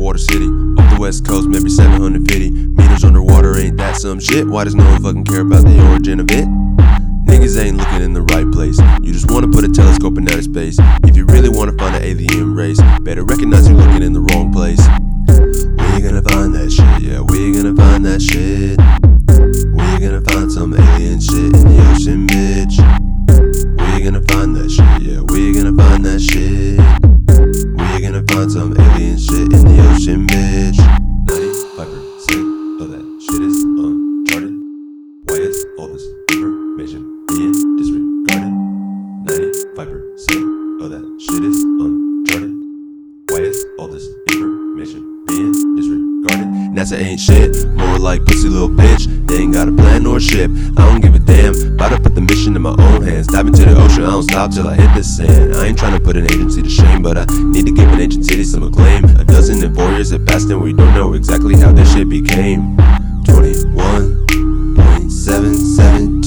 water city. Off the west coast, maybe 750 meters underwater. Ain't that some shit? Why does no one fucking care about the origin of it? Niggas ain't looking in the right place. You just wanna put a telescope in outer space. If you really wanna find an alien race, better recognize you're looking in the wrong place. We're gonna find that shit, yeah, we're gonna find that shit. We're gonna find some alien shit in the ocean, bitch. We're gonna find that shit, yeah, we're gonna find that shit. We're gonna find some alien shit in the ocean, bitch. 95% of that shit is uncharted. Why is all this information being disregarded? 95% of that shit is uncharted. Why is all this information being disregarded? NASA ain't shit, more like pussy little bitch. They ain't got a plan nor a ship, I don't give a damn. About to put the mission in my own hands. Dive into the ocean, I don't stop till I hit the sand. I ain't trying to put an agency to shame, but I need to give an ancient city some acclaim. 12 years have passed and we don't know exactly how this shit became. 21.77